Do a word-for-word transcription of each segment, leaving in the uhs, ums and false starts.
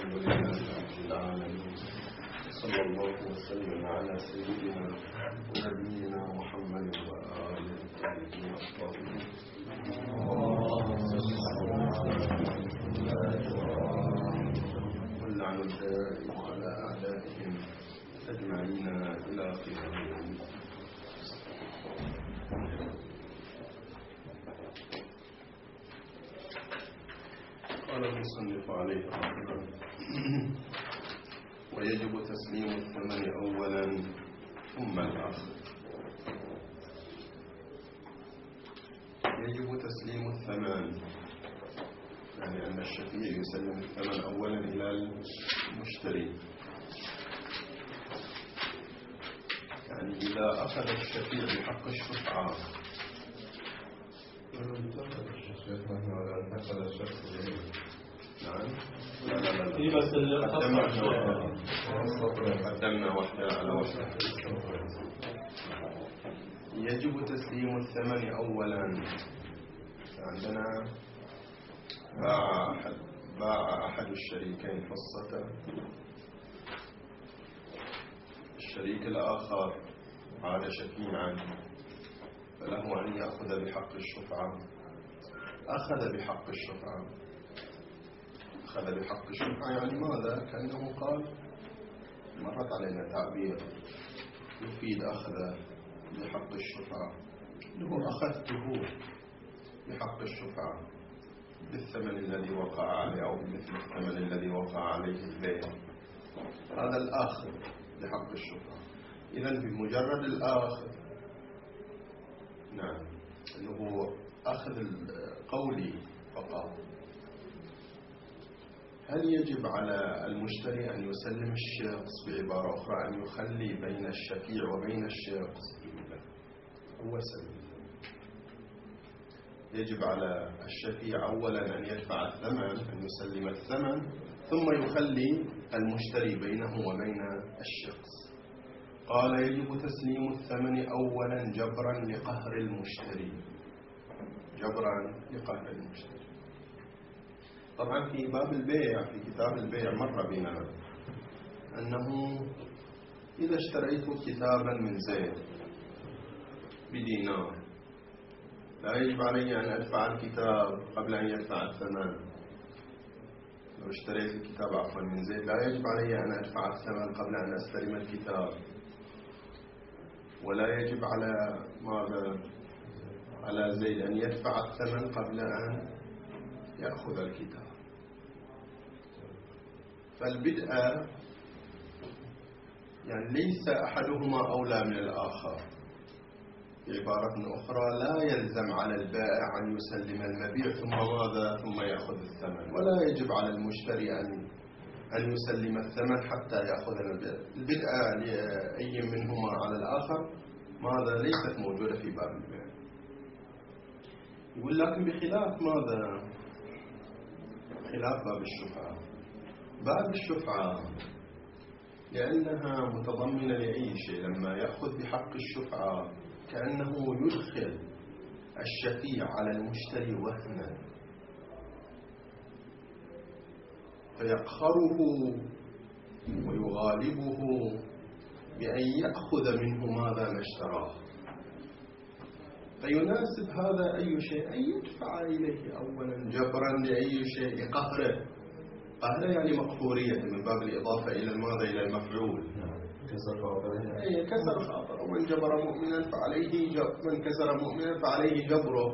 الحمد لله رب العالمين، صلى الله وسلم على سيدنا ونبينا محمد وآله الطيبين الطاهرين. واللعن الدائم على أعدائهم أجمعين إلى قيام. قال المصنف عليه رحمه الله: ويجب تسليم الثمن أولا ثم الآخر. يجب تسليم الثمن يعني أن الشفيع يسلم الثمن أولا إلى المشتري. يعني إذا أخذ الشفيع بحق الشفعة نعم لا لا لا قدمنا قدمنا واحدة على واحدة. يجب تسليم الثمن أولا. عندنا باع أحد, باع أحد الشريكين حصته، الشريك الآخر عاد شفيعا فله أن يأخذ بحق الشفعة. أخذ بحق الشفعة أخذ بحق الشفعة يعني ماذا؟ كأنه قال، مرت علينا تعبير يفيد أخذ بحق الشفعة، أنه أخذته بحق الشفعة بالثمن الذي وقع عليه أو مثل الثمن الذي وقع عليه البيع. هذا الآخذ بحق الشفعة. إذن بمجرد الآخذ نعم أنه أخذ القولي فقط، هل يجب على المشتري أن يسلم الشخص؟ بعبارة أخرى أن يخلي بين الشفيع وبين الشخص؟ هو سلم. يجب على الشفيع أولا أن يدفع الثمن، أن يسلم الثمن، ثم يخلي المشتري بينه وبين الشخص. قال: يجب تسليم الثمن أولا جبرا لقهر المشتري. جبرا لقهر المشتري. طبعا في باب البيع، في كتاب البيع مر بنا أنه إذا اشتريت كتابا من زيد بدينار لا يجب علي أن أدفع الكتاب قبل أن يدفع الثمن. لو اشتريت الكتاب عفوا من زيد لا يجب علي أن أدفع الثمن قبل أن أستلم الكتاب، ولا يجب على ماذا؟ على زيد أن يدفع الثمن قبل أن يأخذ الكتاب. فالبدء يعني ليس أحدهما أولى من الآخر. بعبارة أخرى لا يلزم على البائع أن يسلم المبيع ثم ماذا؟ ثم يأخذ الثمن، ولا يجب على المشتري أن أن يسلم الثمن حتى يأخذ البيع. البدء لأي منهما على الآخر ماذا؟ ليست موجودة في باب البيع. يقول لكن بخلاف ماذا؟ خلاف باب الشفعة. باب الشفعة لأنها متضمنة لأي شيء، لما يأخذ بحق الشفعة كأنه يدخل الشفيع على المشتري وهنا فيقهره ويغالبه بأن يأخذ منه ماذا ما اشتراه. فيناسب هذا أي شيء أن يدفع إليه أولا جبرا لأي شيء، قهره. قهره يعني مقهورية من باب الإضافة إلى الماذا؟ إلى المفعول. كسر خاطره. أي كسر خاطره. ومن جبر مؤمنا فعليه جبر، من كسر مؤمنا فعليه جبره.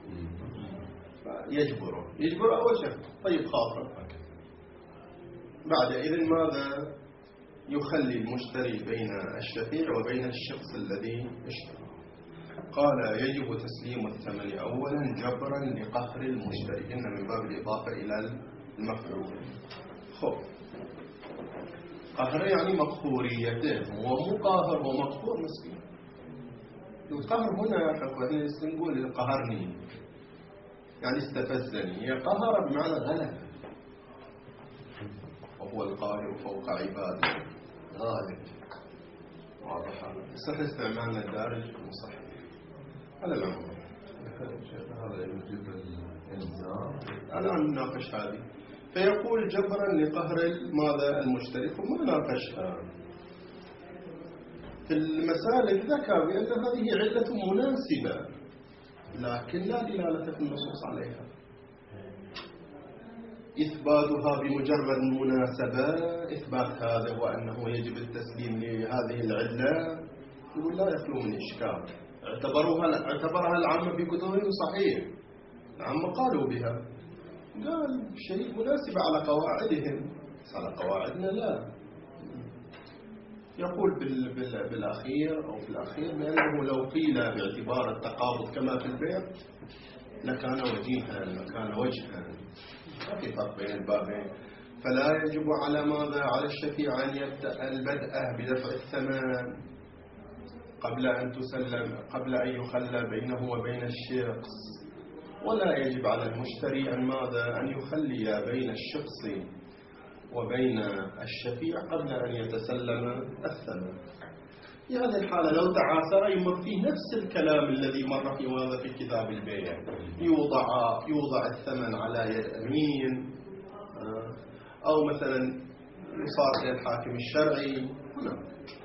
يجبره يجبره أول شيء طيب خاطره. بعد إذن ماذا؟ يخلي المشتري بين الشفيع وبين الشخص الذي اشترى. قال: يجب تسليم الثمن أولا جبرا لقهر المشتري. إن من باب الإضافة إلى المفعول. خب قهر يعني مقهوريته، هو مو قاهر، هو مقهور مسكين. القهر هنا احنا نقول قهرني يعني استفزني، قهر بمعنى غلب، وهو القاهر فوق عباده غالب. واضح هذا؟ بس احنا استعمالنا الدارج صحيح على العموم. هذا يوجب الإلزام. الآن نناقش هذه. فيقول جبرا لقهر ماذا المشتري، ثم ناقشها في المسالك ذكر بأن هذه علة مناسبة لكن لا دلالة في النصوص عليها. إثباتها بمجرد مناسبة، إثبات هذا هو أنه يجب التسليم لهذه العلة، يقول لا يخلو من إشكال. اعتبروها اعتبرها العامة في كتبهم صحيح، العامة قالوا بها، قال شيء مناسب على قواعدهم، بس على قواعدنا لا. يقول بال بال بالأخير أو في الأخير بأنه لو قيل باعتبار التقابض كما في البيع لكان وجيها، لكان وجها، ما في فرق بين البابين. فلا يجب على ماذا؟ على الشفيع أن يبدأ البدء بدفع الثمن قبل أن تسلم، قبل أن يخلى بينه وبين الشخص، ولا يجب على المشتري أن ماذا؟ أن يخلي بين الشخص وبين الشفيع قبل أن يتسلم الثمن. في هذه الحالة لو تعاثر يمر فيه نفس الكلام الذي مر في ماذا؟ في كتاب البيع، يوضع يوضع الثمن على يد أمين، أو مثلا يصار إلى الحاكم الشرعي. هنا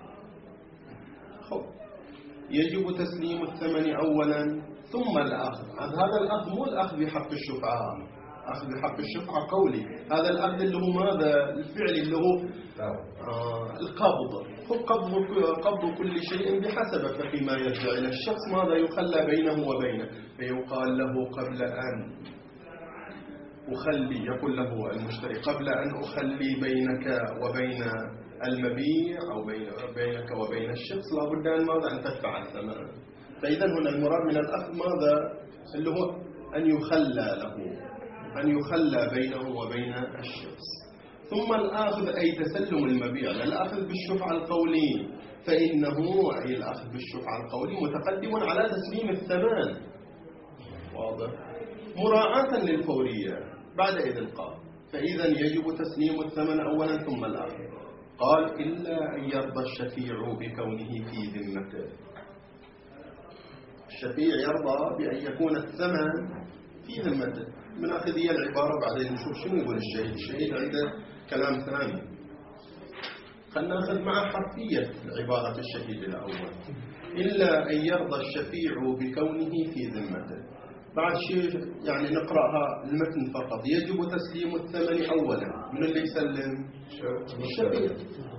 يجب تسليم الثمن أولا ثم الأخذ. هذا الأخذ مو الأخذ بحق الشفعة، أخذ بحق الشفعة قولي، هذا الأخذ اللي هو ماذا؟ الفعل اللي هو آه القبض. قبض قبض كل شيء بحسب، ففيما يرجع إلى الشخص ماذا؟ يخلى بينه وبينه، فيقال له قبل أن أخلي، يقول له المشتري قبل أن أخلي بينك وبين المبيع أو بين بينك وبين الشخص لابد أن ماذا؟ أن تدفع الثمن. فإذا هنا المراد من الأخذ ماذا؟ اللي هو أن يخلى له، أن يخلى بينه وبين الشخص. ثم الآخذ أي تسلم المبيع، الأخذ بالشفعة القولي، فإنه أي الأخذ بالشفعة القولي متقدم على تسليم الثمن، واضح؟ مراعاة للفورية بعد إذن قال، فإذا يجب تسليم الثمن أولا ثم الأخذ. قال إلا أن يرضى الشفيع بكونه في ذمته. الشفيع يرضى بأن يكون الثمن في ذمته. من أخذ هي العبارة بعدين نشوف شنو يقول الشهيد. الشهيد عنده كلام ثاني، خلنا نأخذ مع حرفية عبارة الشهيد الأول. إلا أن يرضى الشفيع بكونه في ذمته. بعد شيء يعني نقرأها المتن فقط. يجب تسليم الثمن أولا. من اللي يسلم؟ الشفيع.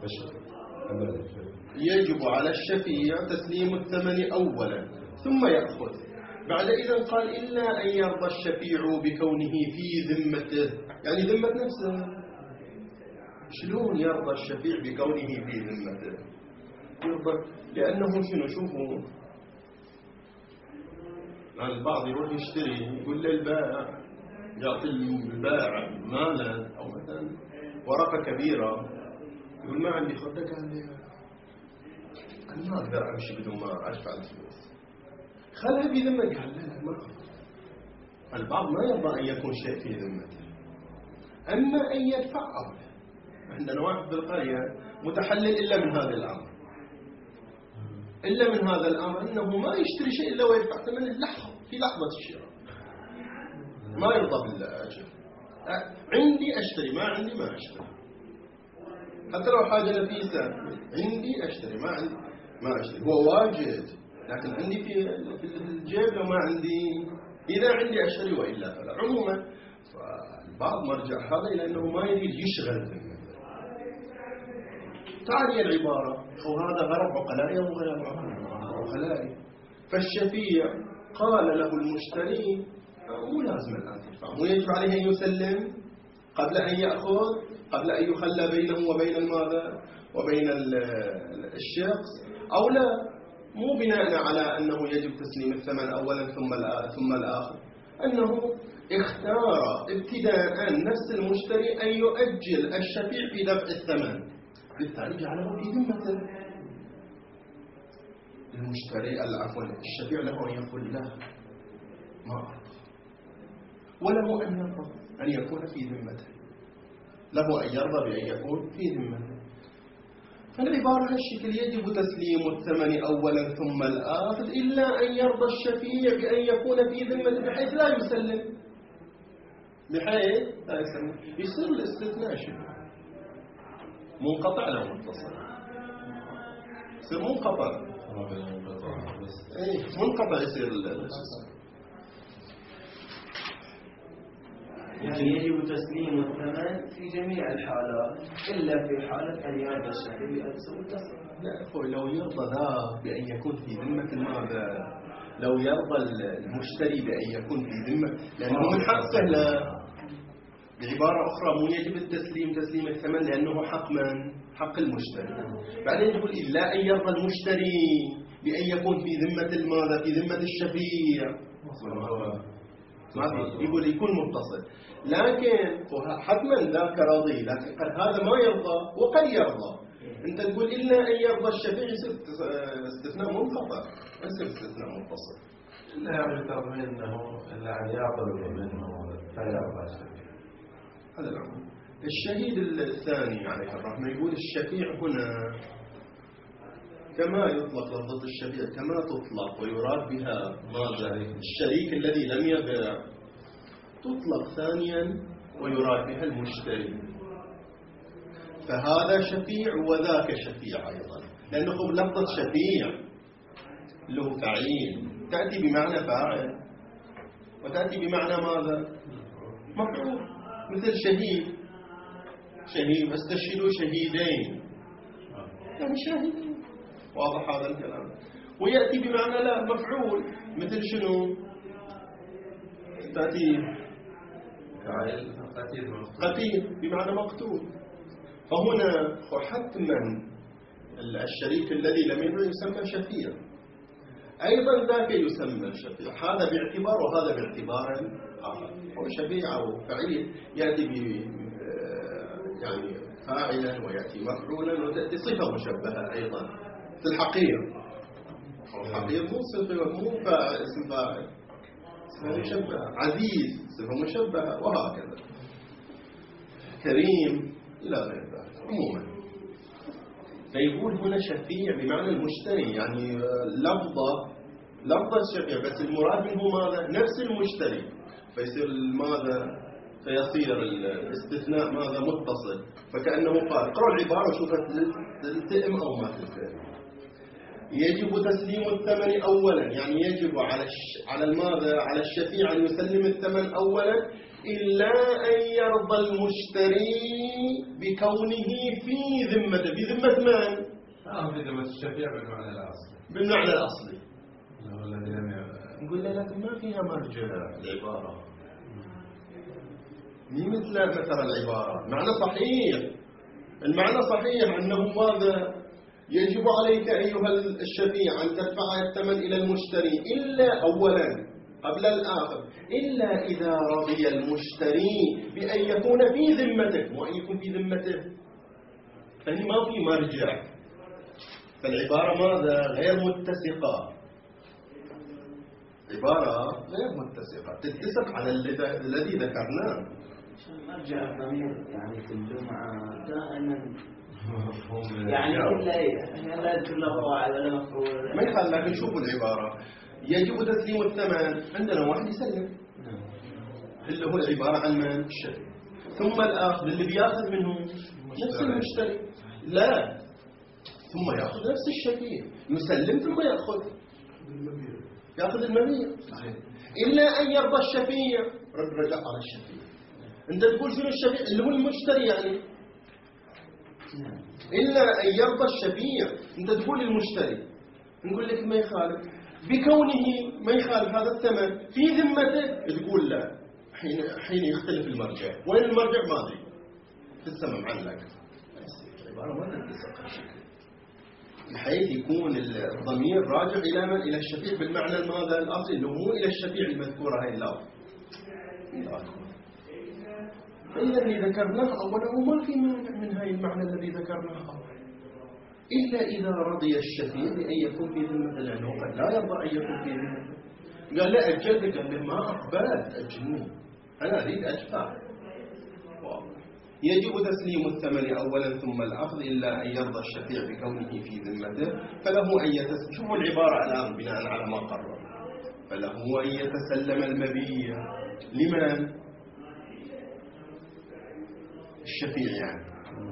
يجب على الشفيع تسليم الثمن أولا ثم يأخذ. بعد إذن قال إلا أن يرضى الشفيع بكونه في ذمته، يعني ذمة نفسه. شلون يرضى الشفيع بكونه في ذمته؟ يرضى لأنه شنو؟ شوفوا البعض يروح يشتري، يقول للبائع، يعطي البائع مالا أو مثلا ورقة كبيرة، يقول ما عندي خدك، قال لي أنا ما أقدر أمشي بدون ما أدفع الفلوس، خلها في ذمتك. قال لا ما أقدر. البعض ما يرضى أن يكون شيء في ذمته، أما أن يدفع أولا. عندنا واحد بالقرية متحلل إلا من هذا الأمر، إلا من هذا الأمر أنه ما يشتري شيء إلا ويدفع ثمن اللحظة، في لحظة الشراء، ما يرضى بالأجر. عندي أشتري، ما عندي ما أشتري، حتى لو حاجة نفيسة عندي أشتري، ما عندي ما أشتري. هو واجد لكن عندي في في الجيب، لو ما عندي، إذا عندي أشتري وإلا فلا. عموما فالبعض مرجع هذا إلى أنه ما يريد يشغل ذمته. تعني العبارة وهذا غرب عقلائي أو غير عقلائي. فالشفيع قال له المشتري مو لازم الآن تدفع، مو يجب عليه أن يسلم قبل أن يأخذ، قبل أن يخلى بينه وبين الماذا؟ وبين الشخص، أو لا، مو بناء على أنه يجب تسليم الثمن أولا ثم ثم الآخر، أنه اختار ابتداء نفس المشتري أن يؤجل الشفيع في دفع الثمن، بالتالي جعله في ذمته. المشتري عفوا الشفيع له أن يقول لا ما أرضى، وله أن يرضى أن يكون في ذمته، له أن يرضى بأن يكون في ذمته. فالعبارة هالشكل: يجب تسليم الثمن أولا ثم الآخذ إلا أن يرضى الشفيع بأن يكون في ذمته بحيث لا يسلم. بحيث لا يسمى. يصير الاستثناء شنو؟ منقطع لو متصل؟ يصير منقطع. ايه منقطع يصير الاستثناء. يعني يجب تسليم الثمن في جميع الحالات إلا في حالة أن يرضى الشافعي بأن متصل. لا أخوي، لو يرضى ذا بأن يكون في ذمة ماذا؟ لو يرضى المشتري بأن يكون في ذمة، لأنه من حقه لا. بعبارة أخرى مو يجب التسليم تسليم الثمن لأنه حق من؟ حق المشتري. بعدين يقول إلا أن يرضى المشتري بأن يكون في ذمة الماذا؟ في ذمة الشفيع. ما في، يقول يكون متصل، لكن حتما ذاك راضي، لكن قد هذا ما يرضى وقد يرضى. أنت تقول إلا أن يرضى الشفيع، يصير استثناء منقطع، ما يصير استثناء متصل. إلا يعتبر منه إلا أن يعطل منه فيرضى الشفيع. هذا العمل. الشهيد الثاني عليه الرحمة يقول الشفيع هنا كما يطلق لفظة الشفيع كما تطلق ويراد بها ماذا؟ الشريك الذي لم يبيع، تطلق ثانيا ويراد بها المشتري. فهذا شفيع وذاك شفيع أيضا، لأنه لفظة شفيع له فعيل تأتي بمعنى فاعل وتأتي بمعنى ماذا؟ مفعول. مثل شهيد، شهيد استشهدوا شهيدين، يعني شاهدين، واضح هذا الكلام. ويأتي بمعنى لا مفعول، مثل شنو؟ تأتي قتيل بمعنى مقتول. فهنا حتما الشريك الذي لم يبيع يسمى شفيع، أيضا ذاك يسمى شفيع. هذا باعتبار وهذا باعتبار آخر. هو شفيع أو فعيل يأتي ب يعني فاعلا ويأتي مفعولا وتأتي صفة مشبهة أيضا في الحقير. الحقير مو صفة، مو اسم فاعل، صفة مشبهة. عزيز صفة مشبهة، وهكذا. كريم إلى غير ذلك. عموما فيقول هنا شفيع بمعنى المشتري، يعني لفظة لفظة شفيع، بس المراد منه ماذا؟ نفس المشتري. فيصير ماذا؟ فيصير الاستثناء ماذا؟ متصل. فكأنه قال اقرأ العبارة وشوفها تلتئم أو ما تلتئم. يجب تسليم الثمن أولا، يعني يجب على الش... على الماذا؟ على الشفيع أن يسلم الثمن أولا إلا أن يرضى المشتري بكونه في ذمته. في ذمة من؟ آه في ذمة الشفيع بالمعنى الأصلي. بالمعنى الأصلي. الذي لم نقول له لكن ما فيها مرجع العبارة، مي مثل مثل العبارة. معنى صحيح، المعنى صحيح أنه ماذا؟ يجب عليك أيها الشفيع أن تدفع الثمن إلى المشتري إلا أولا قبل الآخر إلا إذا رضي المشتري بأن يكون في ذمته وأن يكون في ذمته. فهي ما في مرجع، فالعبارة ماذا؟ غير متسقة، عبارة غير متسقة، تتسق على الذي ذكرناه. مرجع الضمير يعني في الجمعة دائما يعني إلا إيه لا يذكر له فاعل ولا مفعول. ما يخالف، لكن شوفوا العبارة يجب تسليم الثمن. عندنا واحد يسلم اللي هو العبارة عن من؟ الشري. ثم الآخر اللي بياخذ منه نفس المشتري، لا ثم يأخذ نفس الشفيع، يسلم ثم يأخذ يأخذ المبيع. إلا أن يرضى الشفيع. رد رجع على الشفيع. أنت تقول شنو الشفيع؟ اللي هو المشتري يعني. إلا أن يرضى الشفيع، أنت تقول المشتري، نقول لك ما يخالف بكونه ما يخالف هذا الثمن في ذمته، تقول لا. حين حين يختلف المرجع، وين المرجع ما أدري، في السماء معلق. العبارة ما تتسق الشكل بحيث يكون الضمير راجع إلى من؟ إلى الشفيع بالمعنى الماذا؟ الأصلي، إنه مو إلى الشفيع المذكورة هاي اللفظ. فإذا اللي ذكرناه أولا ما في مانع من هاي المعنى الذي ذكرناه أولا، إلا إذا رضي الشفيع بأن يكون في ذمته، لأنه قد لا يرضى أن يكون في ذمته. قال لا أجلك، قال له ما أقبلت أجلني، أنا أريد أدفع. يجب تسليم الثمن أولا ثم الأخذ إلا أن يرضى الشفيع بكونه في ذمته، فله أن يتسلم. شوفوا العبارة الآن بناء على ما قرر، فله أن يتسلم المبيع لمن؟ الشفيع يعني.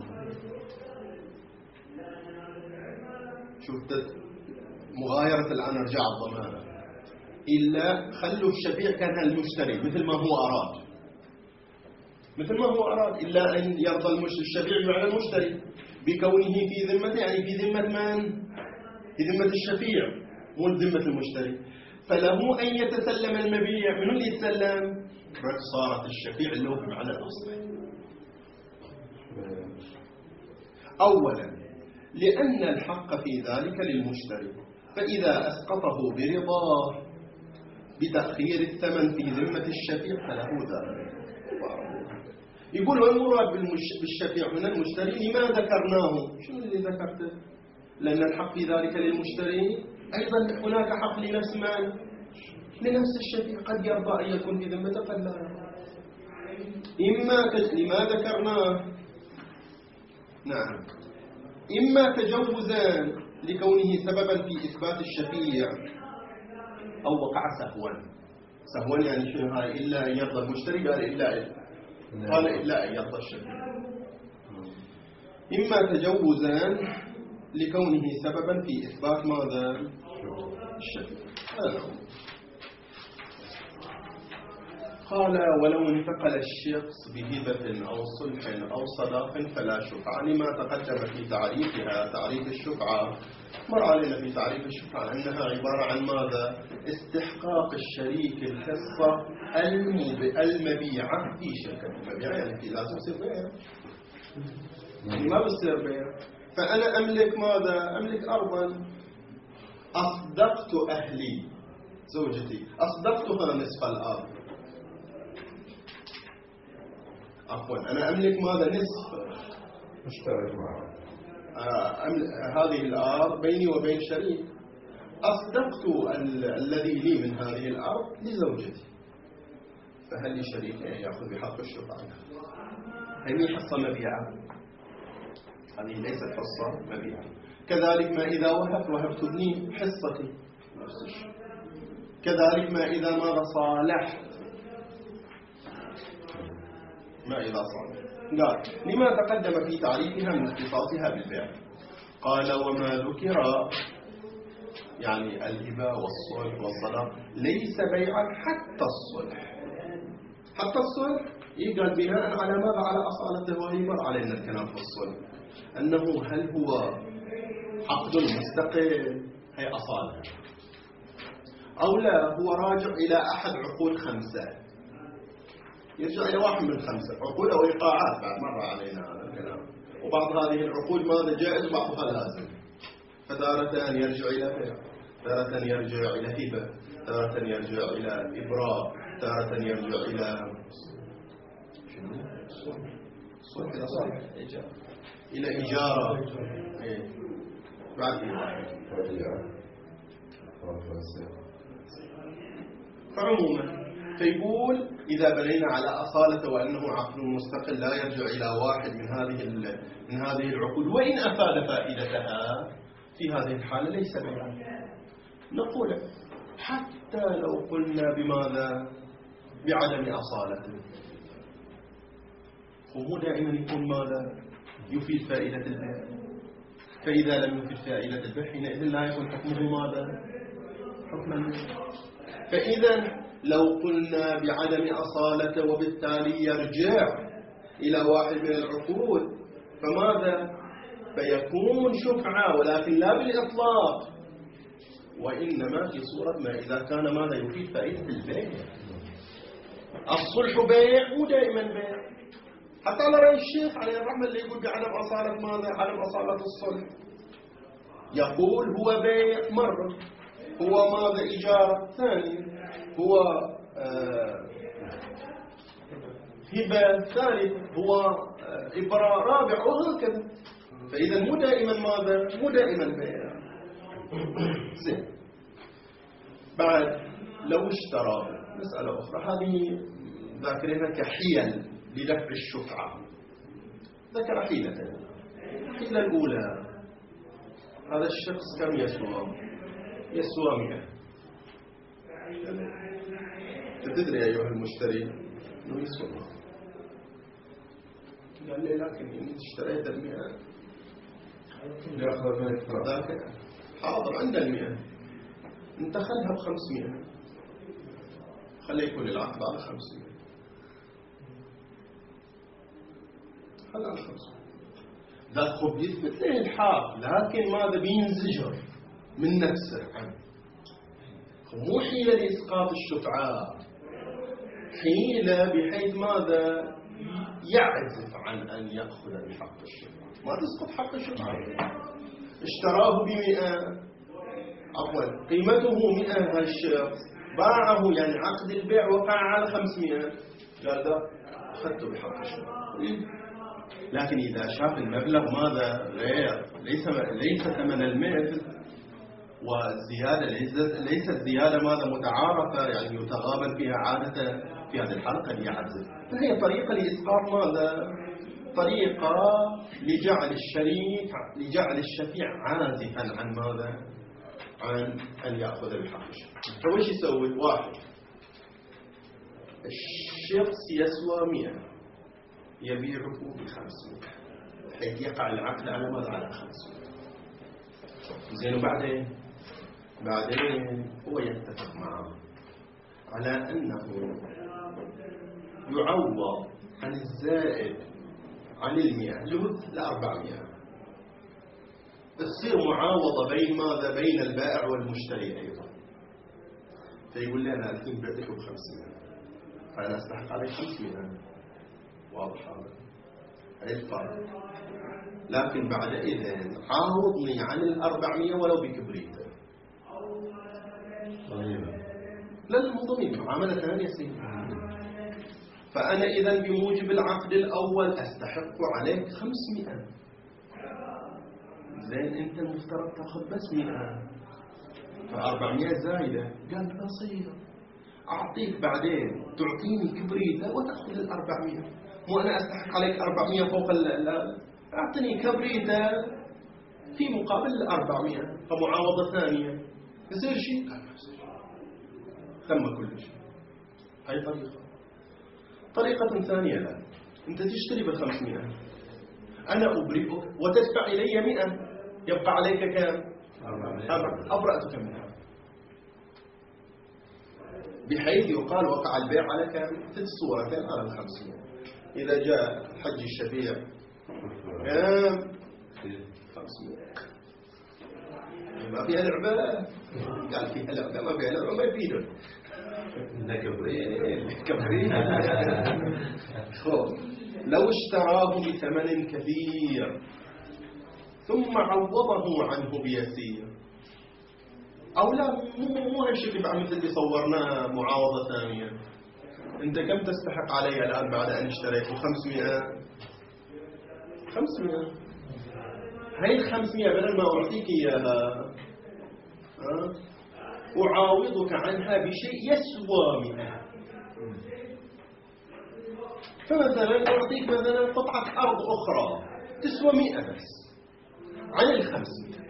شفت مغايرة الآن رجع الضمانة، إلا خلوا الشفيع كان المشتري مثل ما هو أراد، مثل ما هو أراد، إلا أن يرضى الشفيع على المشتري بكونه في ذمته، يعني في ذمة من؟ في ذمة الشفيع مو ذمة المشتري. فله أن يتسلم المبيع. من اللي يتسلم؟ رد صارت الشفيع اللي هو بمعنى الأصل. أولا لأن الحق في ذلك للمشتري، فإذا أسقطه برضاه بتأخير الثمن في ذمة الشفيع فله ذلك. يقول المراد بالشفيع هنا المشتري لما ذكرناه. شنو اللي ذكرته؟ لأن الحق في ذلك للمشتري، أيضا هناك حق لنفس من؟ لنفس الشفيع، قد يرضى أن يكون في ذمته قد لا يرضى. إما لما ذكرناه، نعم، إما تجوزا لكونه سببا في إثبات الشفيع، أو وقع سهوا. سهوا يعني شنو هاي؟ إلا أن يرضى المشتري، قال إلا قال إلا أن يرضى الشفيع. إما تجوزا لكونه سببا في إثبات ماذا؟ الشفيع. قال ولو انتقل الشخص بهبة أو صلح أو صداق فلا شفعة، لما تقدم في تعريفها. تعريف الشفعة مر علينا في تعريف الشفعة أنها عبارة عن ماذا؟ استحقاق الشريك الحصة المبيعة في شركة. المبيعة يعني في لازم يصير بيع، يعني ما بيصير بيع. فأنا أملك ماذا؟ أملك أرضا، أصدقت أهلي زوجتي، أصدقتها نصف الأرض، عفوا أنا أملك ماذا؟ نصف، مشترك معه. آه هذه الأرض بيني وبين شريك، أصدقت ال الذي لي من هذه الأرض لزوجتي، فهل لي شريك يأخذ بحق الشفعة؟ هذه حصة مبيعة، هذه ليست حصة مبيعة. كذلك ما إذا وهبت وهبت ابني حصتي، نفس الشيء. كذلك ما إذا ماذا صالحت، ما إذا صالحت. قال لما تقدم في تعريفها من اختصاصها بالبيع. قال وما ذكر يعني الهبة والصلح والصلاة ليس بيعا حتى الصلح. حتى الصلح يقال بناء على ماذا؟ على أصالته. وهي مر علينا الكلام في الصلح أنه هل هو عقد مستقل، هي أصالة، أو لا هو راجع إلى أحد عقود خمسة، يرجع إلى واحد من خمسة عقود أو إيقاعات. بعد مرة علينا هذا الكلام. وبعض هذه العقود ماذا؟ جائز وبعضها لازم. فتارة يرجع إلى بيع، تارة يرجع إلى هبة، تارة يرجع إلى إبراء، تارة يرجع إلى صلح، إلى صلح إلى إجارة. إيه. بعد فعموما فيقول إذا بنينا على أصالته وأنه عقد مستقل لا يرجع إلى واحد من هذه من هذه العقود، وإن أفاد فائدتها في هذه الحالة ليس بيعا. نقول حتى لو قلنا بماذا؟ بعدم أصالته، وهو دائما يكون ماذا؟ يفيد فائدة البيع. فإذا لم يفيد فائدة البيع حينئذ لا يكون حكمه ماذا؟ حكم البيع. فإذا لو قلنا بعدم أصالته وبالتالي يرجع إلى واحد من العقود فماذا؟ فيكون شفعة، ولكن لا بالإطلاق، وإنما في صورة ما إذا كان ماذا؟ يفيد فائدة البيع. الصلح بيع مو دائما بيع، حتى على رأي الشيخ عليه الرحمة اللي يقول بعدم أصالة ماذا؟ عدم أصالة الصلح، يقول هو بيع مرة، هو ماذا؟ إجارة ثانية، هو آه هبة ثالث، هو آه إبراء رابع، وهكذا. فإذا مو دائما ماذا؟ مو دائما بيع. زين. بعد لو اشترى، مسألة أخرى هذه ذاكرينها كحيل لدفع الشفعة. ذكر حيلة. الحيلة الأولى هذا الشخص كم يسوى؟ يسوى مئة. تدري أيها المشتري أنه يسوى، قال لي لكن إني اشتريت المئة يأخذ منك ذاك حاضر عند المئة، انت خلها بخمسمائة، خليه يكون العقد على خمسمائة، خلها على خمسمائة. ذاك خب يثبت له الحق، لكن ماذا بينزجر من نفسه عنه. مو حيلة لإسقاط الشفعاء، حيلة بحيث ماذا يعزف عن أن يأخذ بحق الشفعاء، ما تسقط حق الشفعاء. اشتراه بمئة، عفوا قيمته مئة، هالشخص باعه يعني عقد البيع وقع على خمسمائة، قال ده أخذته بحق الشفعاء. لكن إذا شاف المبلغ ماذا غير، ليس ليس ثمن المثل، والزيادة ليست زيادة ماذا متعارفة يعني يتغابن فيها عادة في هذه الحلقة يعزف، فهي طريقة لإسقاط ماذا؟ طريقة لجعل الشريك لجعل الشفيع عازفا عن ماذا؟ عن أن يأخذ بحق الشفيع. فوش يسوي؟ واحد، الشخص يسوى مئة يبيعه بخمسمائة حيث يقع العقد على ماذا؟ على خمسمائة. زين، وبعدين بعدين هو يتفق معه على أنه يعوض عن الزائد عن المئة جهد لأربعمائة، تصير معاوضة بين ماذا؟ بين البائع والمشتري أيضا. فيقول لي أنا الحين بعتك بخمسمائة، فأنا أستحق عليك خمسمائة، واضح هذا هذا الفرق. لكن بعد إذن عاوضني عن الأربعمائة ولو بكبريته. لا لا مو ضمير، معاملة ثانية سيدي. فأنا إذن بموجب العقد الأول أستحق عليك خمسمائة، زين أنت المفترض تأخذ بس مئة، فأربعمائة زايدة. قال بسيط، أعطيك بعدين تعطيني كبريتة وتأخذ الأربعمائة، مو أنا أستحق عليك أربعمائة فوق ال أعطني كبريتة في مقابل الأربعمائة فمعاوضة ثانية. يصير شيء؟ قال ما يصير، ثم كل شيء. هاي طريقة. طريقة ثانية، لا، أنت تشتري بخمسمائة، أنا أبرئك وتدفع إلي مئة، يبقى عليك كم؟ أبرأتك منها، بحيث يقال وقع البيع على كم؟ في الصورتين على الخمسمائة. إذا جاء الحج الشفيع كم؟ خمسمائة، ما فيها لعبة؟ قال فيها لعبة، ما فيها لعبة ما يفيدون. لو اشتراه بثمن كثير ثم عوضه عنه بيسير، أو لا مو مو هالشكل بعد مثل اللي صورناه معاوضة ثانية. أنت كم تستحق علي الآن بعد أن اشتريت؟ خمسمائة. خمسمائة هاي الخمسمائة بدل ما أعطيك إياها أه؟ أعاوضك عنها بشيء يسوى مئة. فمثلا أعطيك مثلا قطعة أرض أخرى تسوى مئة بس عن الخمسمائة،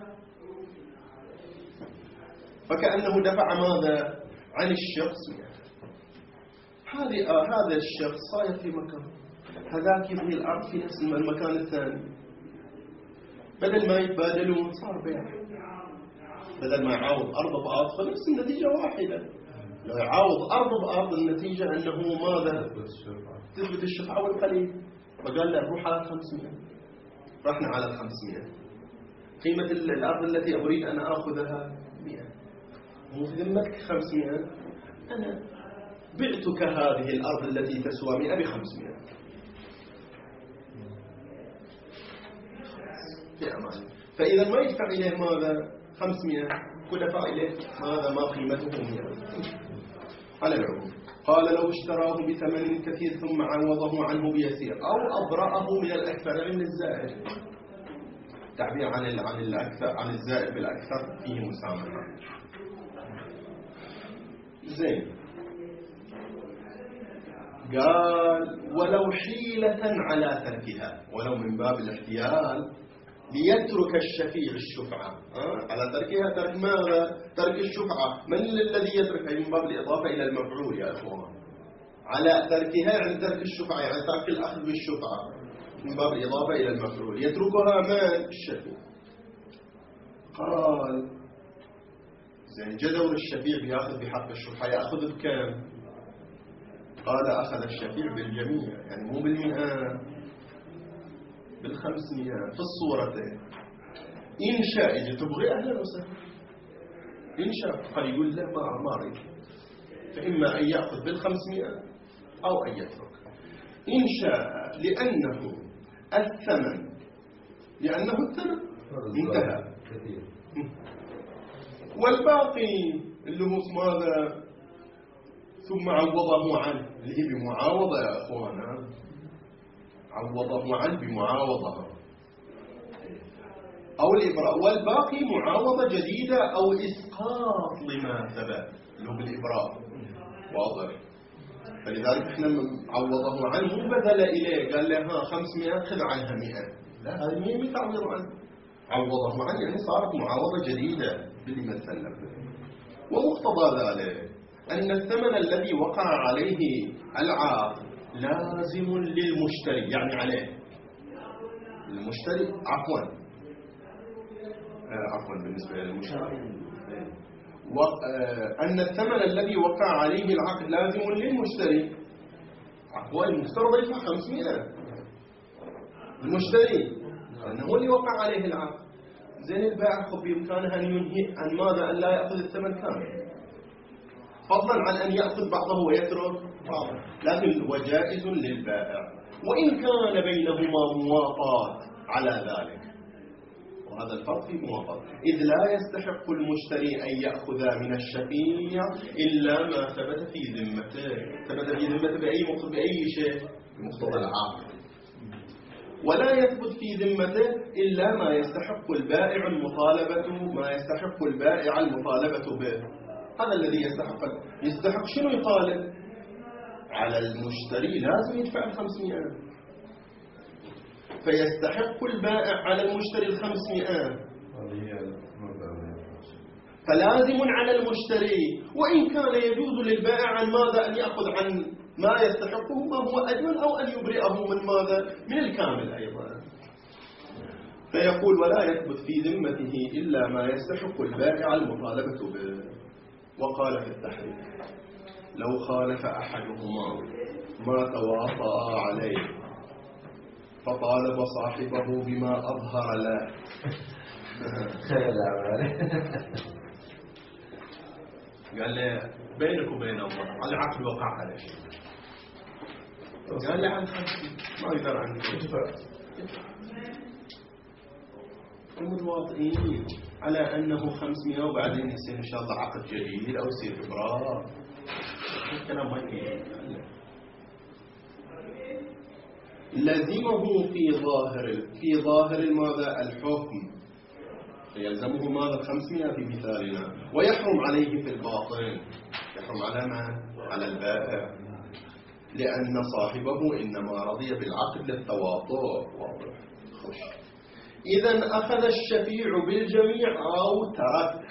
فكأنه دفع ماذا؟ عن الشخص مئة. هذه آه هذا الشخص صاير في مكان، هذاك يبني الأرض في نفس المكان الثاني، بدل ما يتبادلون صار بيع، بدل ما يعاوض أرض بأرض فنفس النتيجة واحدة. لو يعاوض أرض بأرض النتيجة أنه ماذا؟ تثبت الشفعة والقليل. فقال له روح على خمسمائة، رحنا على الخمسمائة، قيمة الأرض التي أريد أن أخذها مئة، مو في ذمتك خمسمائة، أنا بعتك هذه الأرض التي تسوى مئة بخمسمائة في أمان. فإذا ما يدفع إليه ماذا؟ خمسمائة، ودفع إليه ماذا؟ ما قيمته مئة على العموم. قال لو اشتراه بثمن كثير ثم عوضه عنه بيسير أو أبرأه من الأكثر من الزائد. تعبير عن عن الأكثر عن الزائد بالأكثر فيه مسامحة. زين، قال ولو حيلة على تركها، ولو من باب الاحتيال ليترك الشفيع الشفعة أه؟ على تركها. ترك ماذا؟ ترك الشفعة. من الذي يتركها؟ من باب الإضافة إلى المفعول يا أخوان. على تركها يعني ترك الشفعة، يعني ترك الأخذ بالشفعة. من باب الإضافة إلى المفعول، يتركها من؟ الشفيع. قال زين جدول الشفيع بياخذ بحق الشرحة، يأخذ بكم؟ قال أخذ الشفيع بالجميع، يعني مو بالمئة، بالخمسمئة في الصورتين. إن شاء إذا تبغي أهلا وسهلا، إن شاء قد يقول لا ما ما أريد، فإما أن يأخذ بالخمسمئة أو أن يترك. إن شاء لأنه الثمن، لأنه الثمن انتهى، والباقي اللي هو ماذا؟ ثم عوضه عنه، اللي هي بمعاوضة يا أخوانا، عوضه عنه بمعاوضة أو الإبراء، والباقي معاوضة جديدة أو إسقاط لما ثبت اللي هو بالإبراء. واضح؟ فلذلك احنا عوضه عنه مو بدل إليه قال له ها خمسمئة خذ عنها مئة، لا هذه مئة تعوض عنه، عوضه عنه يعني صارت معاوضة جديدة باللي مثل له. ومقتضى ذلك أن الثمن الذي وقع عليه العقد لازم للمشتري، يعني عليه المشتري عفوا آه عفوا بالنسبة للمشتري، وأن الثمن الذي وقع عليه العقد لازم للمشتري. عفوا المفترض يدفع خمسمئة المشتري لأنه هو اللي وقع عليه العقد. زين البائع خب بإمكانه أن ينهي عن ماذا؟ أن لا يأخذ الثمن كامل، فضلا عن أن يأخذ بعضه ويترك بعضه، لكن هو جائز للبائع وإن كان بينهما مواطاة على ذلك. وهذا الفرق في مواطاة، إذ لا يستحق المشتري أن يأخذ من الشفيع إلا ما ثبت في ذمته. ثبت في ذمته بأي مقتضى بأي شيء؟ بمقتضى العقد. ولا يثبت في ذمته إلا ما يستحق البائع المطالبة ما يستحق البائع المطالبة به. هذا الذي يستحق يستحق شنو يطالب؟ على المشتري لازم يدفع الخمسمائة، فيستحق البائع على المشتري الخمسمائة، فلازم على المشتري، وإن كان يجوز للبائع عن ماذا؟ أن يأخذ عن ما يستحقه ما هو أجمل، أو أن يبرئه من ماذا؟ من الكامل أيضا. فيقول ولا يثبت في ذمته إلا ما يستحق البائع المطالبة به. وقال في التحريم لو خالف أحدهما ما تواطأ عليه فطالب صاحبه بما أظهر له قال له بينك وبين الله على عقد وقع على شيء، قال له عن خمسين ما يقدر عنك المتواطئين على أنه خمسمائة وبعدين يصير إن شاء الله عقد جديد أو يصير إبرار، الكلام ما يجي. لزمه في ظاهر في ظاهر ماذا؟ الحكم، فيلزمه ماذا؟ خمسمائة في مثالنا، ويحرم عليه في الباطن. يحرم على من؟ على البائع، لأن صاحبه إنما رضي بالعقد للتواطؤ. واضح؟ خش. إذن أخذ الشفيع بالجميع أو ترك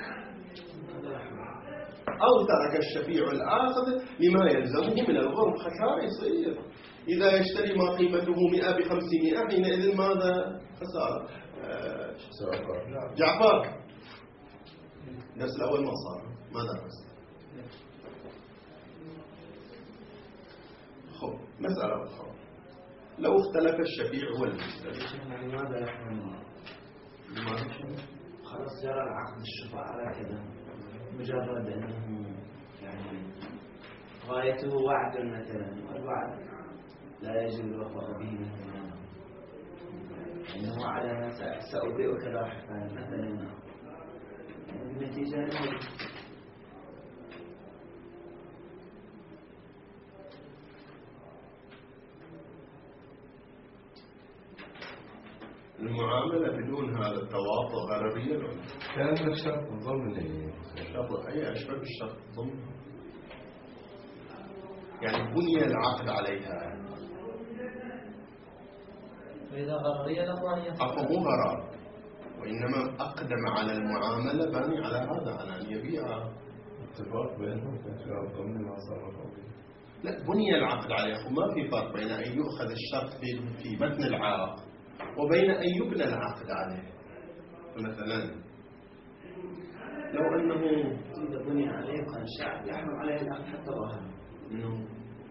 أو ترك الشفيع الآخذ لما يلزمه من الغرم. خسارة يصير إذا يشتري ما قيمته مئة بخمسمائة، حينئذ ماذا؟ خسارة. آه جعفر الدرس الأول ما صار، ما درس. خب مسألة أخرى، لو اختلف الشفيع والمشتري لماذا يحرم؟ خلاص جرى العقد الشفاء على كذا، مجرد أنه يعني غايته وعد مثلا، والوعد لا يجب الوفاء به مثلا، إنه على سأبيعك لاحقا مثلا، النتيجة هذه. المعاملة بدون هذا التواطؤ غربية ولا؟ كان الشرط ضمني. الشرط أي أشبه بالشرط ضمني، يعني بني العقد عليها. فإذا غررية لغوية عفوا مو غرار، وإنما أقدم على المعاملة بني على هذا، على أن يبيع. اتفاق بينهم كان شرط ضمني ما صار فوقي. لا، بني العقد عليه، وما في فرق بين أن يؤخذ الشرط في في متن العقد وبين أن يبنى العقد عليه. مثلا لو أنه إذا بني عليه كان الشعب يحرم عليه العقد حتى ظاهرا، إنه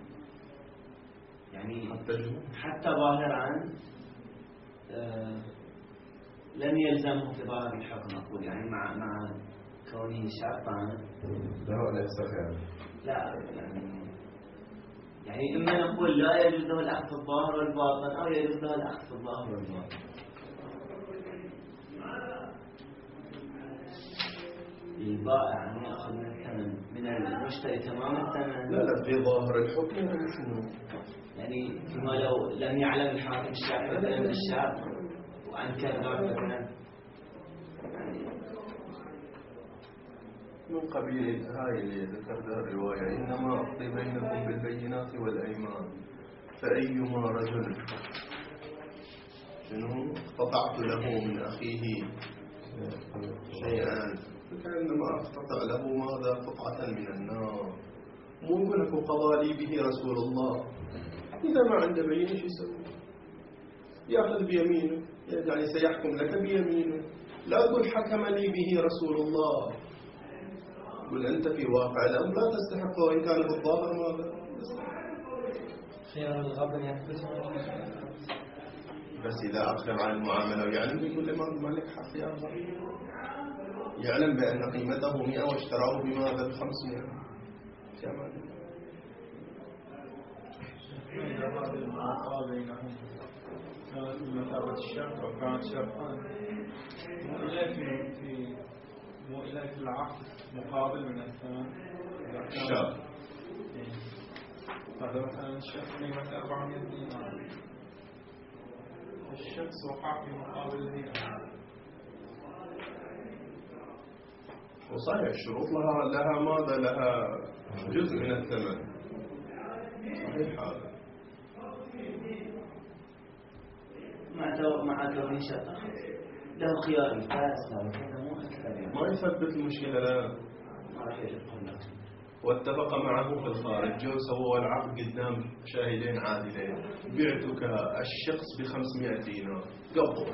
يعني حتى حتى ظاهرا آه لم يلزمه في ظاهر الحكم، أقول يعني مع مع كونه شرطا له أن يستخدم. لا يعني يعني إما نقول لا يجوز له الأخذ في الظاهر والباطن، أو يجوز له الأخذ في الظاهر والباطن. البائع يعني يأخذ من الثمن من المشتري تمام الثمن. لا لا، في ظاهر الحكم يعني شنو؟ يعني فيما لو لم يعلم الحاكم الشرعي مثلا من الشاب وأنكر نوع مثلا يعني من قبيل هاي اللي ذكرتها الرواية: إنما أقضي بينكم بالبينات والأيمان، فأيما رجل شنو اقتطعت له من أخيه شيئا فكأنما اقتطع له ماذا قطعة من النار. مو يقول لك قضى لي به رسول الله، إذا ما عنده بينة شو يسوي؟ يأخذ بيمينه، يعني سيحكم لك بيمينه. لا تقول حكم لي به رسول الله، قل أنت في واقع الأمر لا تستحق، وإن كان بالظاهر ماذا؟ خيار الغبن يثبت. بس إذا أخر عن المعاملة ويعلم يقول له ما لك حق يا غبن، يعلم بأن قيمته مئة واشتراه بماذا؟ بخمسمائة. كمان إذا هذه المعاقبة بينهم كانت بمثابة الشرط أو كانت شرطان، مو إليك في مو إليك العقد مقابل من الثمن الشرط. هذا مثلا الشخص قيمة أربعمائة دينار، الشخص وقع في مقابل دينار. وصحيح الشروط لها لها ماذا؟ لها جزء من الثمن. صحيح هذا. مع مع كونه شرط له خيار الفاسد وكذا مو أكثر، ما يثبت المشكلة. لا، ما راح يجب. واتفق معه في الخارج، جو سووا العقد قدام شاهدين عادلين: بعتك الشخص بخمسمائة دينار قبض.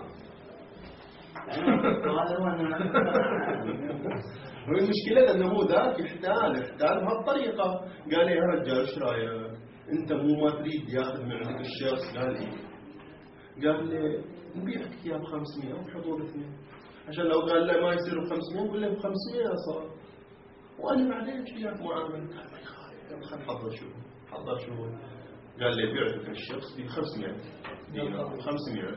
هو المشكلة أنه مو ذاك يحتال يحتال بهالطريقة. قال لي يا رجال ايش رايك؟ أنت مو ما تريد ياخذ من عندك الشخص؟ قال إيه. قال لي نبيعك إياه بخمسمائة وبحضور اثنين، عشان لو قال له ما يصير بخمسمائة نقول له بخمسمائة صار، وأنا بعدين ايش وياك معاملة. قال ما يخالف، قال خل حضر شو حضر شو قال لي بعتك الشخص ب خمسمائة دينار خمسمائة،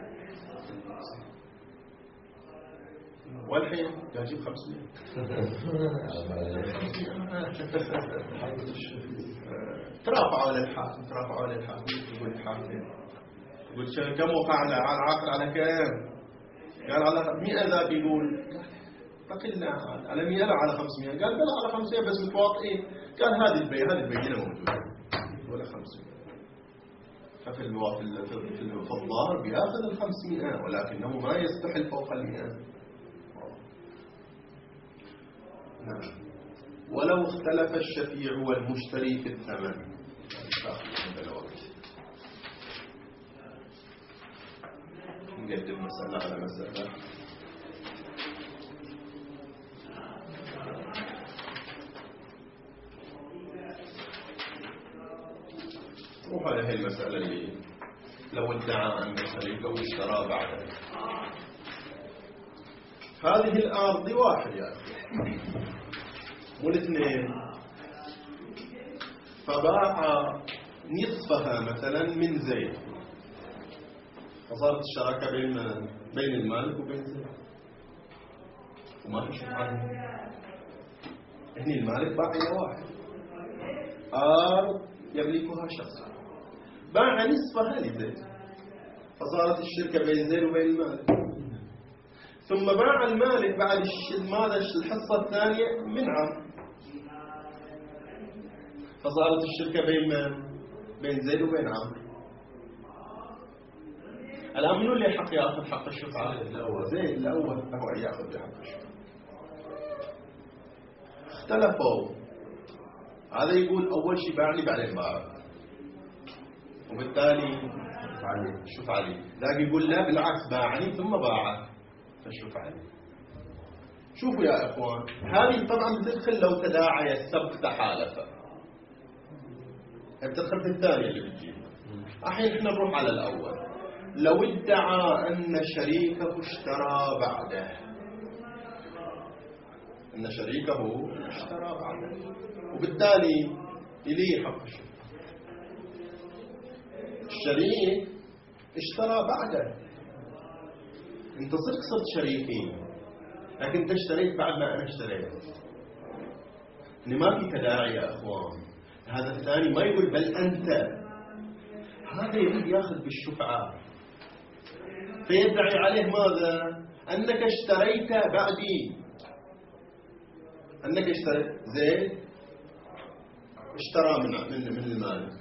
والحين قال جيب خمسمائة. ترافعوا للحاكم ترافعوا للحاكم يقول الحاكم يقول كم وقع على العقد على كم؟ قال على مئة. ذاك يقول فقلنا على مئة لا على خمسمائة. قال بلا على خمسمائة بس متواطئين. قال هذه البينة هذه البينة موجودة ولا خمسمائة. ففي الواقع في الظاهر بياخذ الخمسمائة، ولكنه ما يستحل فوق المئة. نعم. ولو اختلف الشفيع والمشتري في الثمن. نقدم مسألة على مسألة. روح على هذه المسألة اللي لو ادعى أن شريكه واشترى بعده. هذه الأرض واحد يا أخي والاثنين، فباع نصفها مثلا من زيد، فصارت الشراكة بين بين المالك وبين زيد وما في شفعان. هني المالك باع إلى واحد، أرض يملكها شخص، باع نصفها لزيد، فصارت الشركة بين زيد وبين المالك. ثم باع المالك بعد ماذا الحصة الثانية من عمرو، فصارت الشركة بين من؟ بين زيد وبين عمرو. الآن منو اللي حق يأخذ حق الشفعة؟ زيد الأول هو يأخذ بحق الشفعة. اختلفوا هذا يقول أول شيء باعني بعدين باعه، وبالتالي شوف علي. ذاك يقول لا بالعكس، باعني ثم باعه فشوف علي. شوفوا يا إخوان، هذه طبعا بتدخل لو تداعي السبق تحالفه، بتدخل في الثانية اللي بتجينا. الحين احنا نروح على الأول. لو ادعى أن شريكه اشترى بعده، أن شريكه اشترى بعده، وبالتالي إليه حق الشفعة. الشريك اشترى بعده، انت صدق صرت شريكين، لكن انت اشتريت بعد ما انا اشتريت. ان ما في تداعي يا اخوان. هذا الثاني ما يقول بل انت، هذا يريد ياخذ بالشفعة، فيدعي عليه ماذا؟ انك اشتريت بعدي، انك اشتريت زيد اشترى من من من المال.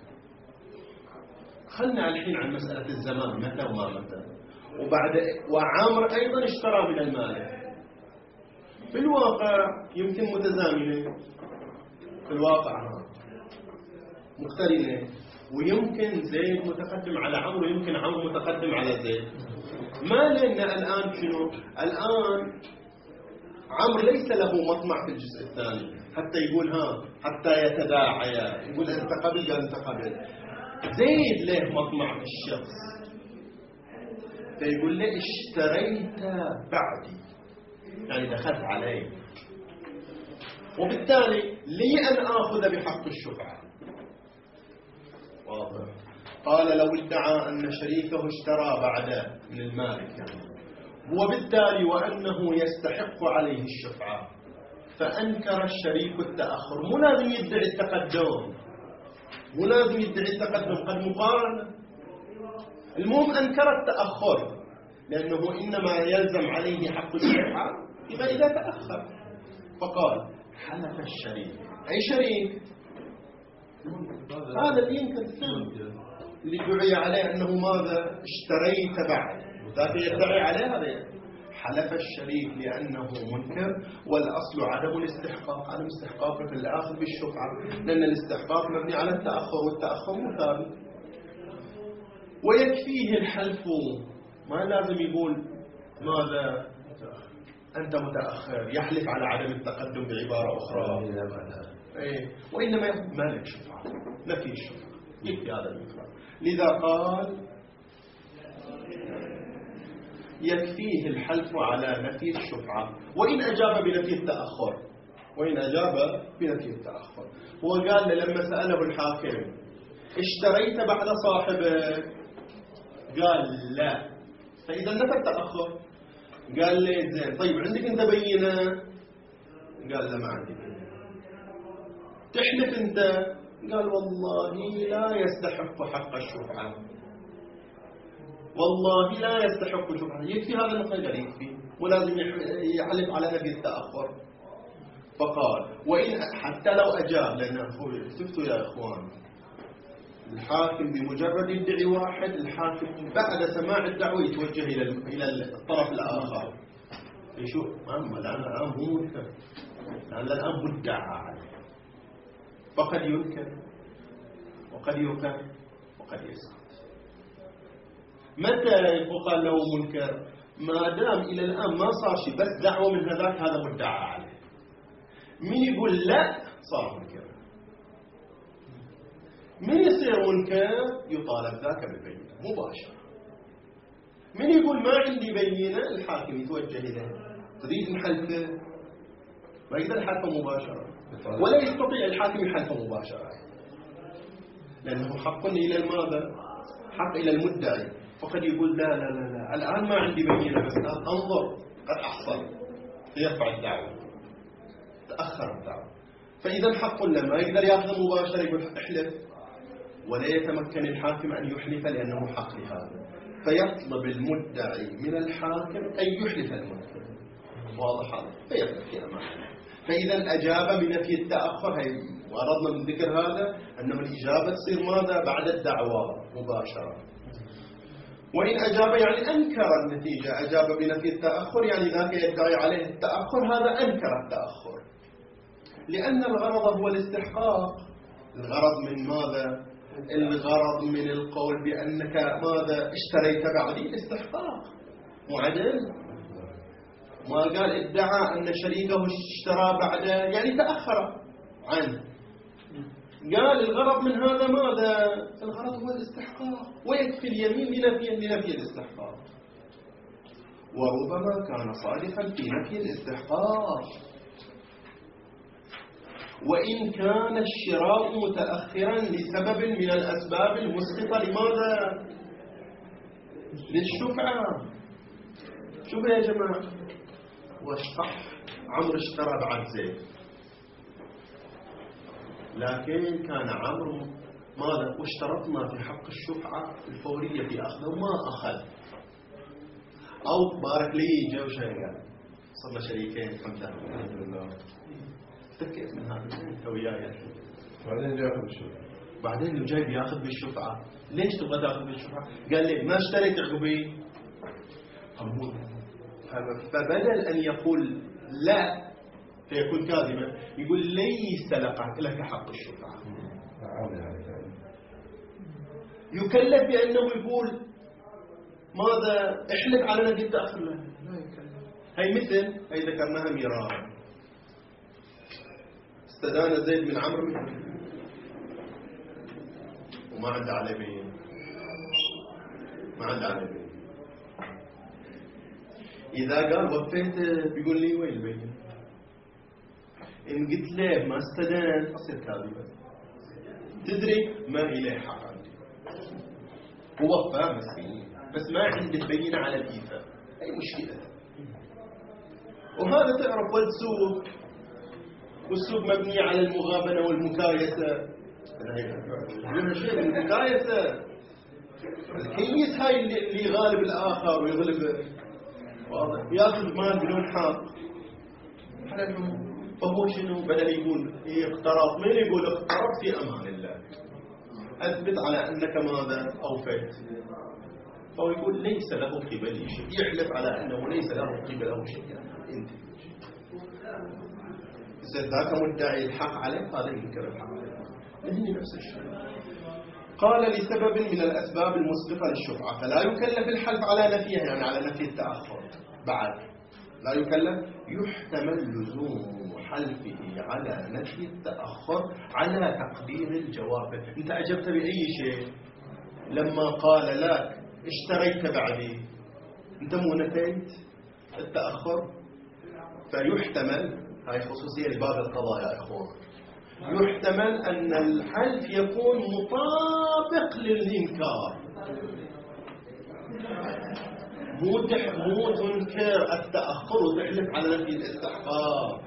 خلنا الحين عن مسألة الزمان، متى وما متى، وبعد وعامر أيضا اشترى من المال. في الواقع يمكن متزامنة، في الواقع مقترنة، ويمكن زيد متقدم على عمرو ويمكن عمرو متقدم على زيد. ما لنا الآن شنو؟ الآن عمرو ليس له مطمع في الجزء الثاني حتى يقول ها حتى يتداعيا، يقول أنت قبل قال أنت قبل. زيد له مطمع في الشخص، فيقول له اشتريت بعدي، يعني دخلت عليه، وبالتالي لي أن آخذ بحق الشفعة. واضح؟ قال لو ادعى أن شريكه اشترى بعده من المالك يعني، وبالتالي وأنه يستحق عليه الشفعة، فأنكر الشريك التأخر. مو لازم يدعي التقدم، مو لازم يدعي التقدم، قد مقارنة. المهم أنكر التأخر، لأنه إنما يلزم عليه حق الشفعة إذا إذا تأخر. فقال حلف الشريك، أي شريك؟ هذا اللي ينكر الثاني، اللي دعي عليه أنه ماذا؟ اشتريت بعد، ذاك يدعي عليه هذا. حلف الشريك لأنه منكر، والأصل عدم الاستحقاق، عدم استحقاق في الآخر بالشفعة، لأن الاستحقاق مبني على التأخر، والتأخر مثابت. ويكفيه الحلف، ما لازم يقول ماذا أنت متأخر، يحلف على عدم التقدم بعبارة أخرى. إيه؟ وإنما يقول ما لك شفعة، لا في الشفعة، يكفي هذا المثال. لذا قال يكفيه الحلف على نفي الشفعة، وإن أجاب بنفي التأخر، وإن أجاب بنفي التأخر. وقال لما سأله الحاكم اشتريت بعد صاحبك؟ قال لا، فإذا نفى التأخر. قال لي زين، طيب عندك انت بينة؟ قال لا ما عندي بينة. تحلف انت؟ قال والله لا يستحق حق الشفعة، والله لا يستحق الشفعة. يكفي هذا المقيد؟ يكفي، ولازم يحلف على نفي التأخر. فقال وإن حتى لو أجاب، لأن أخوي شفتوا يا إخوان، الحاكم بمجرد يدعي واحد، الحاكم بعد سماع الدعوة يتوجه إلى إلى الطرف الآخر يشوف أما الآن الآن هو منكر، لأن الآن مدعى عليه، فقد ينكر وقد يقر وقد يسكت. متى يقال له منكر؟ ما دام إلى الآن ما صار شيء، بس دعوة من هذاك، هذا مدعى عليه. من يقول لا صار منكر، من يصير منكر يطالب ذاك بالبينة مباشرة. من يقول ما عندي بينة، الحاكم يتوجه إليه، تريد نحلفه؟ ما يقدر يحلفه مباشرة، ولا يستطيع الحاكم يحلفه مباشرة، لأنه حق إلى ماذا؟ حق إلى المدعي. فقد يقول لا لا لا لا الآن ما عندي بينة، بس انظر قد أحصل، فيرفع الدعوة، تأخر الدعوة. فإذا حق له ما يقدر يأخذ مباشرة يقول احلف، ولا يتمكن الحاكم أن يحلف لأنه حق لهذا، فيطلب المدعي من الحاكم أن يحلف المدعي. واضح هذا؟ فيكفي أمامه. فإذا أجاب بنفي التأخر، هي وأردنا من ذكر هذا أنه الإجابة تصير ماذا؟ بعد الدعوة مباشرة. وإن أجاب يعني أنكر النتيجة، أجاب بنفي التأخر يعني ذاك يدعي عليه التأخر، هذا أنكر التأخر. لأن الغرض هو الاستحقاق. الغرض من ماذا؟ الغرض من القول بأنك ماذا اشتريت بعدي الاستحقاق، مو عدل؟ ما قال ادعى أن شريكه اشترى بعده يعني تأخر عنه، قال الغرض من هذا ماذا؟ الغرض هو الاستحقاق، ويكفي اليمين لنفي لنفي الاستحقاق. وربما كان صادقا في نفي الاستحقاق، وإن كان الشراء متأخرا لسبب من الأسباب المسقطة لماذا؟ للشفعة. شوفوا يا جماعة، واشطح عمرو اشترى بعد زيد، لكن كان عمرو ماذا؟ واشترطنا في حق الشفعة الفورية في أخذه وما أخذ، أو بارك لي جو شيئا صرنا شريكين الحمد لله، تفكيت من هذا انت وياي، بعدين ياخذ الشفعة، بعدين اللي جاي بياخذ بالشفعة. ليش تبغى تاخذ بالشفعة؟ قال لي ما اشتريت عقبي قبول، فبدل أن يقول لا فيكون كاذبا يقول ليس لك حق الشفعة، يكلف بأنه يقول ماذا؟ احلف على نفي التأخر. لا لا يكلف. هي مثل هي ذكرناها مرارا، استدان زيد من عمرو وما عنده عليه بين، ما عنده عليه بين. إذا قال وفيت بيقول لي وين البين؟ إن قلت له ما استدان أصير كاذبا. تدري ما إليه حق عندي، هو وفى مسكين بس ما عنده بينة على الإيفاء، أي مشكلة. وهذا تعرف والسوق، والسوق مبني على المغابنة والمكايسة. هذا شيء المكايسة، الكيس هاي اللي يغالب الآخر ويغلبه، واضح؟ ياخذ مال بدون حق. فهو شنو؟ بدل يقول اقترض، من يقول اقترض في أمان الله، أثبت على أنك ماذا؟ أوفيت. فهو يقول ليس له قبل شيء، يحلف على أنه ليس له قبله شيء. انت إذا ذاك مدعي الحق عليه هذا ينكر الحق عليه، لهني نفس الشيء. قال لسبب من الأسباب المسبقة للشفعة، فلا يكلف الحلف على نفيها، يعني على نفي التأخر. بعد لا يكلف، يحتمل لزوم حلفه على نفي التأخر على تقدير الجواب. انت أجبت بأي شيء لما قال لك اشتريت بعدي، انت مو نفيت التأخر. فيحتمل، هاي خصوصية لباب القضاء يا إخوان، يحتمل أن الحلف يكون مطابق للإنكار، مو مو تنكر التأخر وتحلف على نفي الاستحقاق.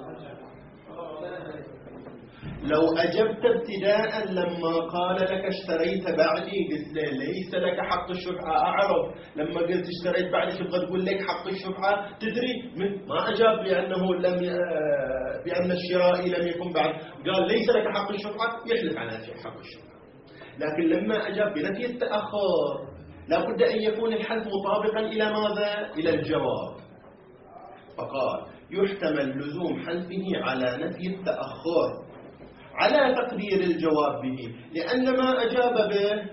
لو أجبت ابتداء لما قال لك اشتريت بعدي قلت له ليس لك حق الشفعة، أعرف لما قلت اشتريت بعدي تبغى تقول لك حق الشفعة، تدري من ما أجاب بأنه لم ي... بأن الشراء لم يكن بعد، قال ليس لك حق الشفعة، يحلف على نفي حق الشفعة. لكن لما أجاب بنفي التأخر لا بد أن يكون الحلف مطابقا إلى ماذا؟ إلى الجواب. فقال يحتمل لزوم حلفه على نفي التأخر على تقدير الجواب به، لأن ما أجاب به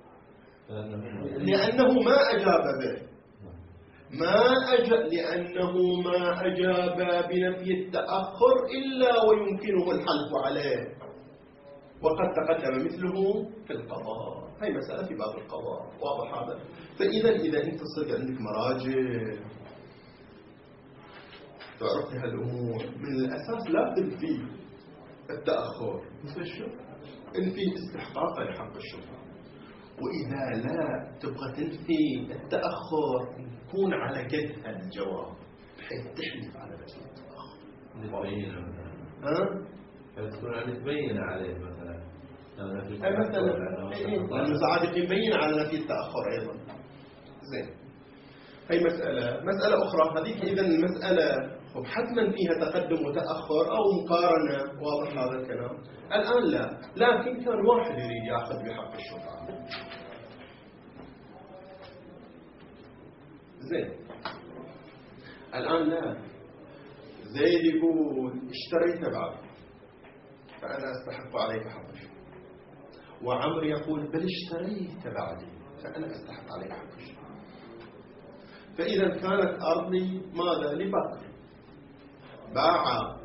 لأنه ما أجاب به ما أجاب لأنه ما أجاب بنفي التأخر إلا ويمكنه الحلف عليه، وقد تقدم مثله في القضاء. هاي مسألة في باب القضاء، واضح هذا؟ فإذا إذا أنت صدق عندك مراجع تعرف هالأمور من الأساس لا تنفي التأخر مثل الشفعة، انفي استحقاقا لحق الشفعة. وإذا لا تبغى تنفي التأخر كون على قد الجواب بحيث تحلف على نفس التأخر. ها؟ تكون عم تبين عليه مثلا، أي مثلا لأنه ساعات يبين على نفي التأخر أيضا. زين، هي مسألة مسألة أخرى هذيك. إذا المسألة حتما فيها تقدم وتأخر أو مقارنة، واضح هذا الكلام؟ الآن لا، لكن كان واحد يريد يأخذ بحق الشفعة. زين، الآن لا، زيد يقول اشتريت بعد فأنا أستحق عليك حق الشفعة. وعمر يقول بل اشتريت بعدي فأنا أستحق عليك حق الشفعة. فإذا كانت أرضي ماذا لبكر، باع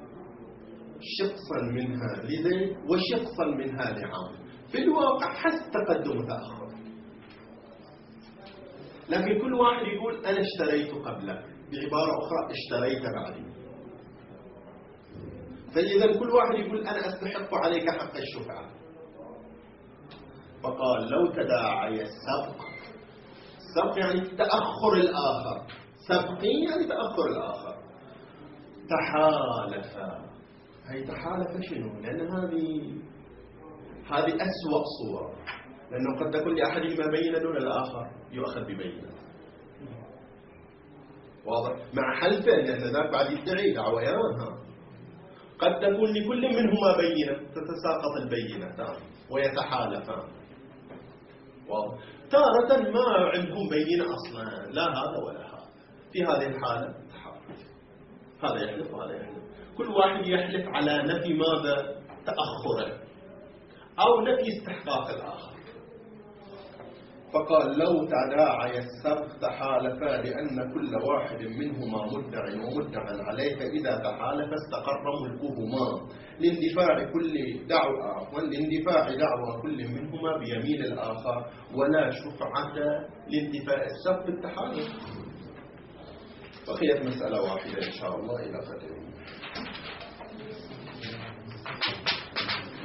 شقصا منها لزيد وشقصا منها لعامر، في الواقع حس تقدم وتأخر، لكن كل واحد يقول أنا اشتريت قبلك، بعبارة أخرى اشتريت بعدي. فإذا كل واحد يقول أنا أستحق عليك حق الشفعة. فقال لو تداعي السبق، السبق يعني تأخر الآخر، سبقين يعني تأخر الآخر، تحالفا. هي تحالف شنو؟ لأن هذه هذه أسوأ صورة، لأنه قد تكون لأحدهما بينة دون الآخر يؤخذ ببينة، واضح؟ مع حلفه لأن ذاك بعد يدعي دعوى يرونها. قد تكون لكل منهما بينة تتساقط البينتان ويتحالفان، واضح؟ تارة ما عندهم بينة أصلا، لا هذا ولا هذا، في هذه الحالة تحالف، هذا يحلف وهذا يحلف، كل واحد يحلف على نفي ماذا؟ تأخره أو نفي استحقاق الآخر. فقال لو تداعي السبق تحالفا لأن كل واحد منهما مدع ومدع عليه، فإذا تحالف استقر ملكهما لاندفاع كل دعوة والاندفاع دعوة كل منهما بيمين الآخر، ولا شفعة لاندفاع السبق بالتحالف. بقيت مسألة واحدة إن شاء الله إلى قدر.